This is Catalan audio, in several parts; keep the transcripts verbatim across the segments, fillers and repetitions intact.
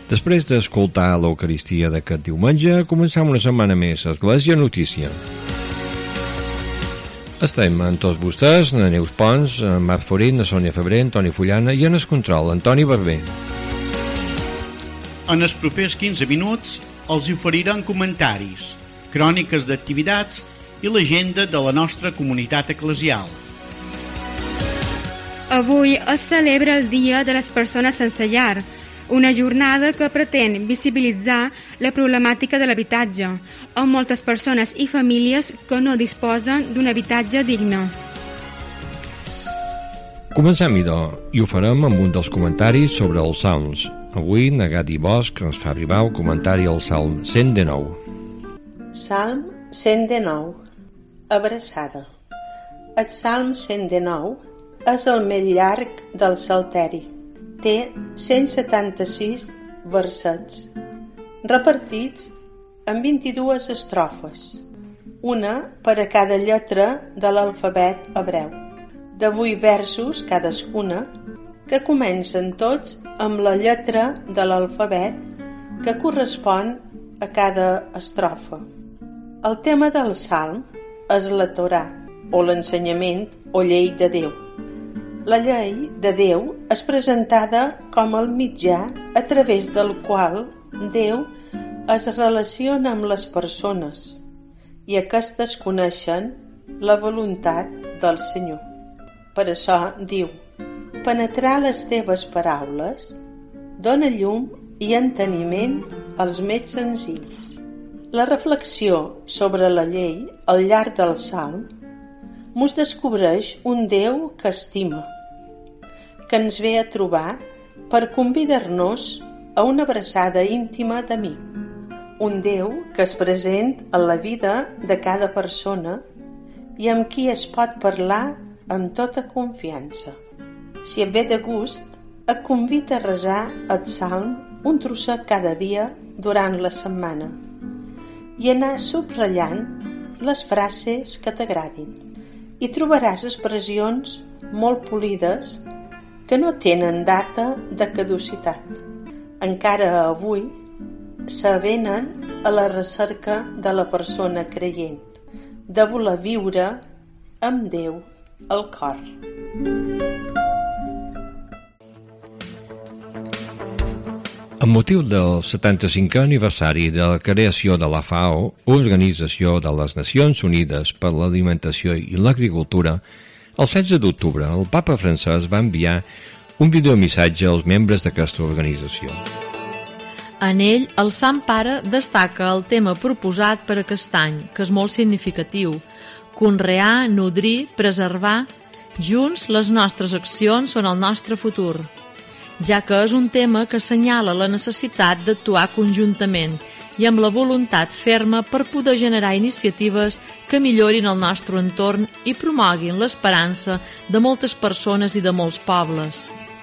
Després d'escoltar l'Eucaristia d'aquest diumenge, començam una setmana més a Església Notícia. Estem amb tots vostès, na Neus Pons, en Marc Forit, na Sònia Febrer, Antoni Fullana i en el control, Antoni Barber. En els propers quinze minuts els oferirem comentaris, cròniques d'activitats i l'agenda de la nostra comunitat eclesial. Avui es celebra el Dia de les Persones Sense Llar, una jornada que pretén visibilitzar la problemàtica de l'habitatge, amb moltes persones i famílies que no disposen d'un habitatge digne. Comencem, idò, i ho farem amb un dels comentaris sobre els salms. Avui, na Gadi Bosch ens fa arribar el comentari al Salm cent dinou. Salm cent dinou. Abraçada. El Salm cent dinou és el més llarg del Salteri. Té cent setanta-sis versets, repartits en vint-i-dues estrofes, una per a cada lletra de l'alfabet hebreu, de vuit versos cadascuna, que comencen tots amb la lletra de l'alfabet que correspon a cada estrofa. El tema del salm és la Torà, o l'ensenyament o llei de Déu. La llei de Déu és presentada com el mitjà a través del qual Déu es relaciona amb les persones i aquestes coneixen la voluntat del Senyor. Per això diu: penetrar les teves paraules dona llum i enteniment als més senzills. La reflexió sobre la llei al llarg del Salm mos descobreix un Déu que estima, que ens ve a trobar per convidar-nos a una abraçada íntima d'amic. Un Déu que és present en la vida de cada persona i amb qui es pot parlar amb tota confiança. Si et ve de gust, et convida a resar el Salm un trosset cada dia durant la setmana i anar subratllant les frases que t'agradin. Hi trobaràs expressions molt polides que no tenen data de caducitat. Encara avui s'avenen a la recerca de la persona creient, de voler viure amb Déu al cor. Amb motiu del setanta-cinquè aniversari de la creació de la FAO, Organització de les Nacions Unides per l'Alimentació i l'Agricultura, el setze d'octubre, el papa francès va enviar un videomissatge als membres d'aquesta organització. En ell, el Sant Pare destaca el tema proposat per aquest any, que és molt significatiu: conrear, nodrir, preservar. Junts, les nostres accions són el nostre futur, ja que és un tema que assenyala la necessitat d'actuar conjuntament i amb la voluntat ferma per poder generar iniciatives que millorin el nostre entorn i promoguin l'esperança de moltes persones i de molts pobles.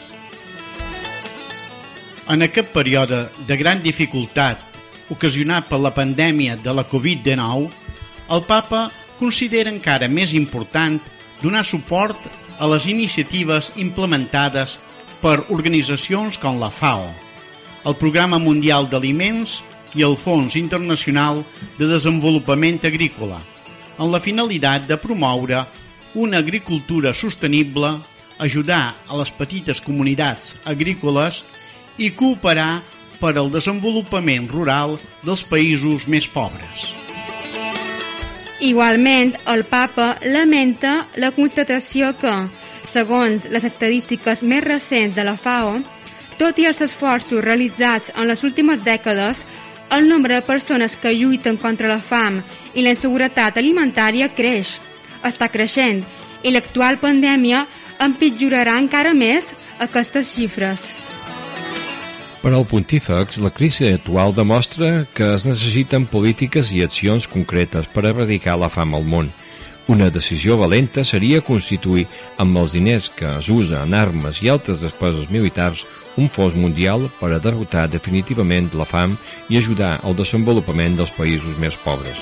En aquest període de gran dificultat ocasionat per la pandèmia de la covid dinou, el Papa considera encara més important donar suport a les iniciatives implementades per organitzacions com la FAO, el Programa Mundial d'Aliments i el Fons Internacional de Desenvolupament Agrícola, amb la finalitat de promoure una agricultura sostenible, ajudar a les petites comunitats agrícoles i cooperar per al desenvolupament rural dels països més pobres. Igualment, el Papa lamenta la constatació que, segons les estadístiques més recents de la FAO, tot i els esforços realitzats en les últimes dècades, el nombre de persones que lluiten contra la fam i la inseguretat alimentària creix, està creixent, i l'actual pandèmia empitjorarà encara més aquestes xifres. Per al pontífex, la crisi actual demostra que es necessiten polítiques i accions concretes per erradicar la fam al món. Una decisió valenta seria constituir, amb els diners que es usa en armes i altres despeses militars, un fons mundial per a derrotar definitivament la fam i ajudar al desenvolupament dels països més pobres.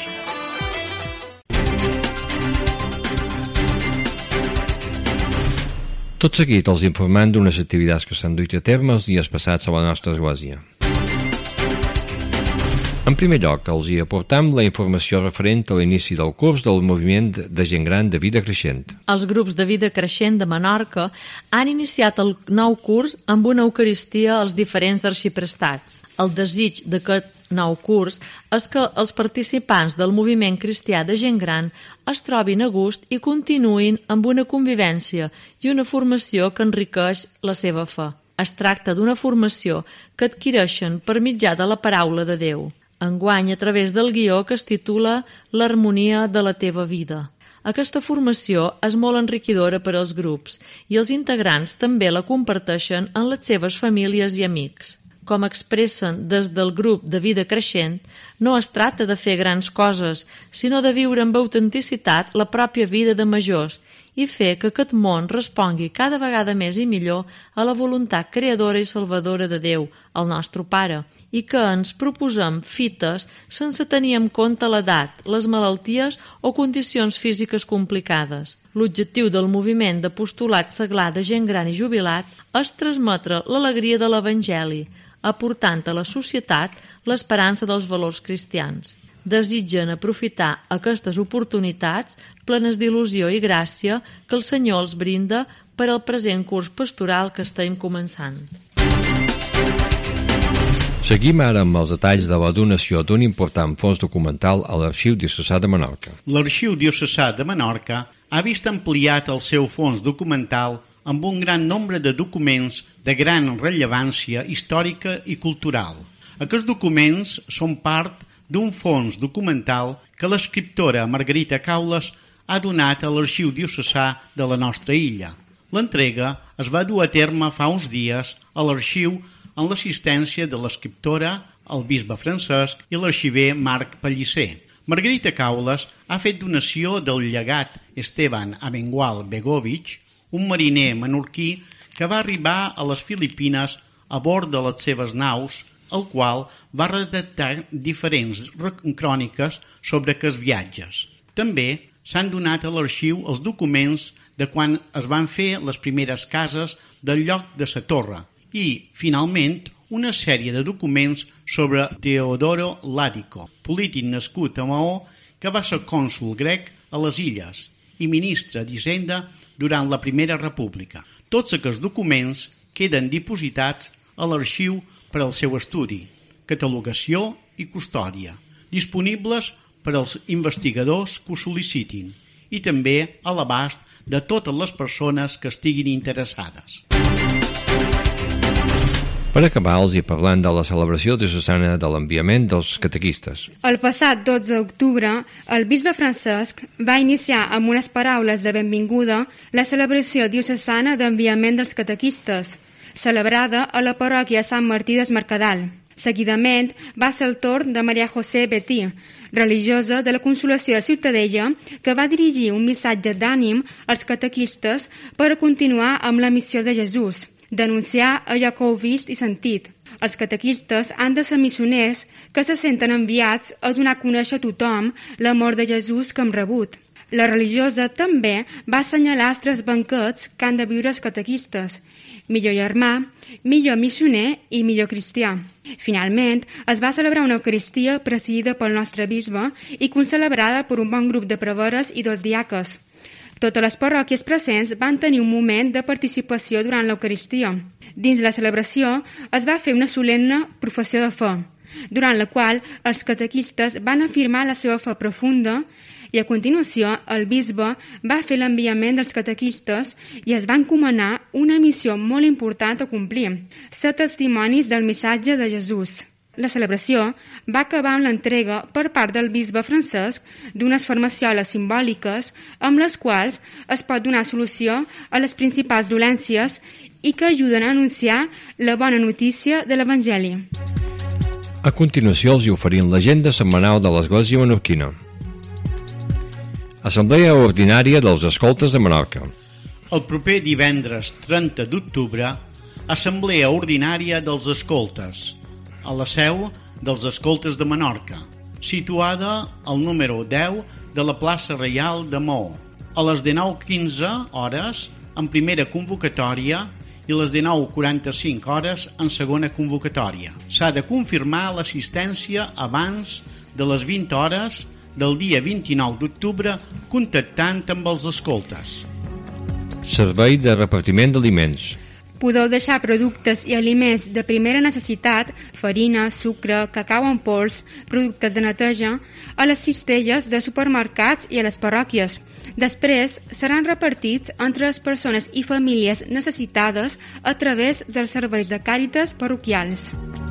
Tot seguit els informant d'unes activitats que s'han duit a terme els dies passats a la nostra església. En primer lloc, els hi aportam la informació referent a l'inici del curs del moviment de gent gran de vida creixent. Els grups de vida creixent de Menorca han iniciat el nou curs amb una eucaristia als diferents arxiprestats. El desig d'aquest nou curs és que els participants del moviment cristià de gent gran es trobin a gust i continuïn amb una convivència i una formació que enriqueix la seva fe. Es tracta d'una formació que adquireixen per mitjà de la paraula de Déu. Enguany a través del guió que es titula L'harmonia de la teva vida. Aquesta formació és molt enriquidora per als grups i els integrants també la comparteixen en les seves famílies i amics. Com expressen des del grup de vida creixent, no es tracta de fer grans coses, sinó de viure amb autenticitat la pròpia vida de majors i fer que aquest món respongui cada vegada més i millor a la voluntat creadora i salvadora de Déu, el nostre Pare, i que ens proposem fites sense tenir en compte l'edat, les malalties o condicions físiques complicades. L'objectiu del moviment d'apostolat seglar de gent gran i jubilats és transmetre l'alegria de l'Evangeli, aportant a la societat l'esperança dels valors cristians. Desitgen aprofitar aquestes oportunitats plenes d'il·lusió i gràcia que el Senyor els brinda per al present curs pastoral que estem començant. Seguim ara amb els detalls de la donació d'un important fons documental a l'Arxiu Diocesà de Menorca. L'Arxiu Diocesà de Menorca ha vist ampliat el seu fons documental amb un gran nombre de documents de gran rellevància històrica i cultural. Aquests documents són part d'un fons documental que l'escriptora Margarita Caules ha donat a l'Arxiu Diocesà de la nostra illa. L'entrega es va dur a terme fa uns dies a l'arxiu en l'assistència de l'escriptora, el bisbe Francesc i l'arxiver Marc Pellicer. Margarita Caules ha fet donació del llegat Esteban Amengual Begovic, un mariner menorquí que va arribar a les Filipines a bord de les seves naus, el qual va redactar diferents cròniques sobre aquests viatges. També s'han donat a l'arxiu els documents de quan es van fer les primeres cases del lloc de sa torre i, finalment, una sèrie de documents sobre Teodoro Ladico, polític nascut a Maó que va ser cònsol grec a les illes i ministre d'Hisenda durant la Primera República. Tots aquests documents queden dipositats a l'arxiu per al seu estudi, catalogació i custòdia, disponibles per als investigadors que ho sol·licitin i també a l'abast de totes les persones que estiguin interessades. Per acabar, els hi parlant de la celebració diocesana de l'enviament dels catequistes. El passat dotze d'octubre, el bisbe Francesc va iniciar amb unes paraules de benvinguda la celebració diocesana d'enviament dels catequistes, celebrada a la parròquia Sant Martí des Mercadal. Seguidament va ser el torn de Maria José Betí, religiosa de la Consolació de Ciutadella, que va dirigir un missatge d'ànim als catequistes per a continuar amb la missió de Jesús, denunciar allò que heu vist i sentit. Els catequistes han de ser missioners que se senten enviats a donar a conèixer a tothom l'amor de Jesús que hem rebut. La religiosa també va assenyalar els tres banquets que han de viure els catequistes: millor germà, millor missioner i millor cristià. Finalment, es va celebrar una eucaristia presidida pel nostre bisbe i concelebrada per un bon grup de preveres i dos diaques. Totes les parròquies presents van tenir un moment de participació durant l'eucaristia. Dins la celebració es va fer una solemne professió de fe, durant la qual els catequistes van afirmar la seva fe profunda i a continuació el bisbe va fer l'enviament dels catequistes i es va encomanar una missió molt important a complir, ser testimonis del missatge de Jesús. La celebració va acabar amb l'entrega per part del bisbe Francesc d'unes farmacioles simbòliques amb les quals es pot donar solució a les principals dolències i que ajuden a anunciar la bona notícia de l'Evangeli. A continuació els hi oferim l'agenda setmanal de l'Església Menorquina. Assemblea Ordinària dels Escoltes de Menorca. El proper divendres trenta d'octubre, Assemblea Ordinària dels Escoltes, a la seu dels Escoltes de Menorca, situada al número deu de la plaça Reial de Maó. A les dinou quinze hores, en primera convocatòria, i les dinou quaranta-cinc hores en segona convocatòria. S'ha de confirmar l'assistència abans de les vint hores del dia vint-i-nou d'octubre contactant amb els escoltes. Servei de repartiment d'aliments. Podeu deixar productes i aliments de primera necessitat, farina, sucre, cacau en pols, productes de neteja, a les cistelles de supermercats i a les parròquies. Després seran repartits entre les persones i famílies necessitades a través dels serveis de càritas parroquials.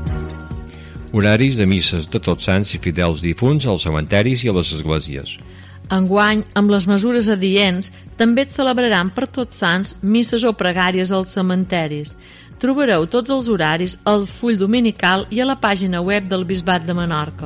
Horaris de misses de Tots Sants i fidels difunts als cementiris i a les esglésies. Enguany, amb les mesures adients, també et celebraran per Tots Sants misses o pregàries als cementeris. Trobareu tots els horaris al full dominical i a la pàgina web del Bisbat de Menorca.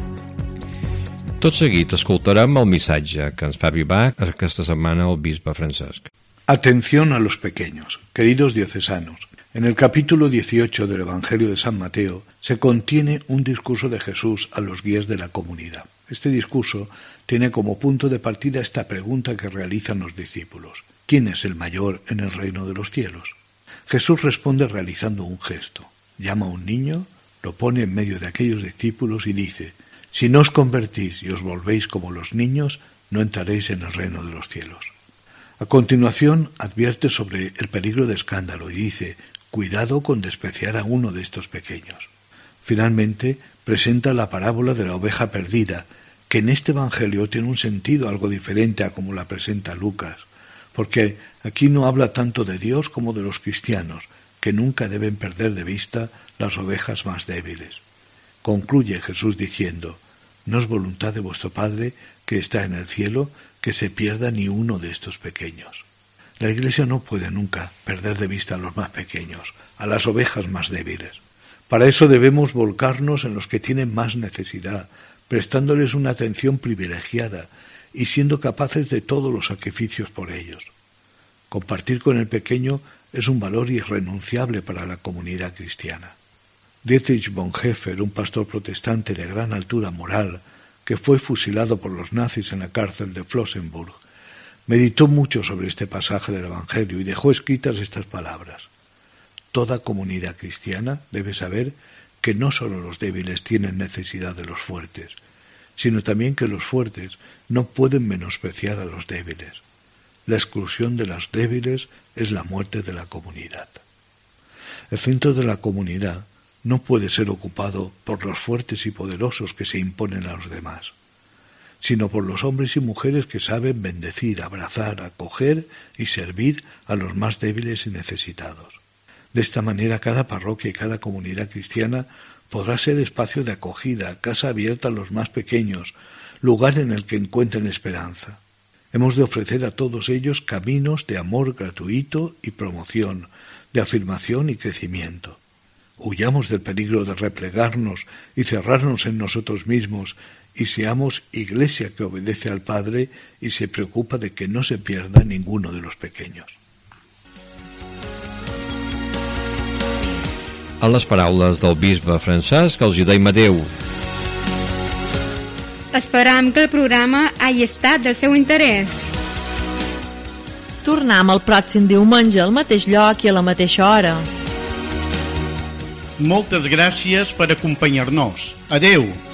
Tot seguit escoltarem el missatge que ens fa arribar aquesta setmana el bisbe Francesc. Atención a los pequeños, queridos diocesanos. En el capítulo dieciocho del Evangelio de San Mateo se contiene un discurso de Jesús a los guías de la comunidad. Este discurso tiene como punto de partida esta pregunta que realizan los discípulos: ¿quién es el mayor en el reino de los cielos? Jesús responde realizando un gesto. Llama a un niño, lo pone en medio de aquellos discípulos y dice: si no os convertís y os volvéis como los niños, no entraréis en el reino de los cielos. A continuación advierte sobre el peligro de escándalo y dice: cuidado con despreciar a uno de estos pequeños. Finalmente presenta la parábola de la oveja perdida, que en este evangelio tiene un sentido algo diferente a como la presenta Lucas, porque aquí no habla tanto de Dios como de los cristianos, que nunca deben perder de vista las ovejas más débiles. Concluye Jesús diciendo: no es voluntad de vuestro Padre que está en el cielo que se pierda ni uno de estos pequeños. La Iglesia no puede nunca perder de vista a los más pequeños, a las ovejas más débiles. Para eso debemos volcarnos en los que tienen más necesidad, prestándoles una atención privilegiada y siendo capaces de todos los sacrificios por ellos. Compartir con el pequeño es un valor irrenunciable para la comunidad cristiana. Dietrich Bonhoeffer, un pastor protestante de gran altura moral, que fue fusilado por los nazis en la cárcel de Flossenburg, meditó mucho sobre este pasaje del Evangelio y dejó escritas estas palabras: toda comunidad cristiana debe saber que no solo los débiles tienen necesidad de los fuertes, sino también que los fuertes no pueden menospreciar a los débiles. La exclusión de los débiles es la muerte de la comunidad. El centro de la comunidad no puede ser ocupado por los fuertes y poderosos que se imponen a los demás, sino por los hombres y mujeres que saben bendecir, abrazar, acoger y servir a los más débiles y necesitados. De esta manera cada parroquia y cada comunidad cristiana podrá ser espacio de acogida, casa abierta a los más pequeños, lugar en el que encuentren esperanza. Hemos de ofrecer a todos ellos caminos de amor gratuito y promoción, de afirmación y crecimiento. Huyamos del peligro de replegarnos y cerrarnos en nosotros mismos y seamos Iglesia que obedece al Padre y se preocupa de que no se pierda ninguno de los pequeños. A les paraules del bisbe Francesc els hi deim adeu. Esperam que el programa hagi estat del seu interès. Tornem el pròxim diumenge al mateix lloc i a la mateixa hora. Moltes gràcies per acompanyar-nos. Adeu!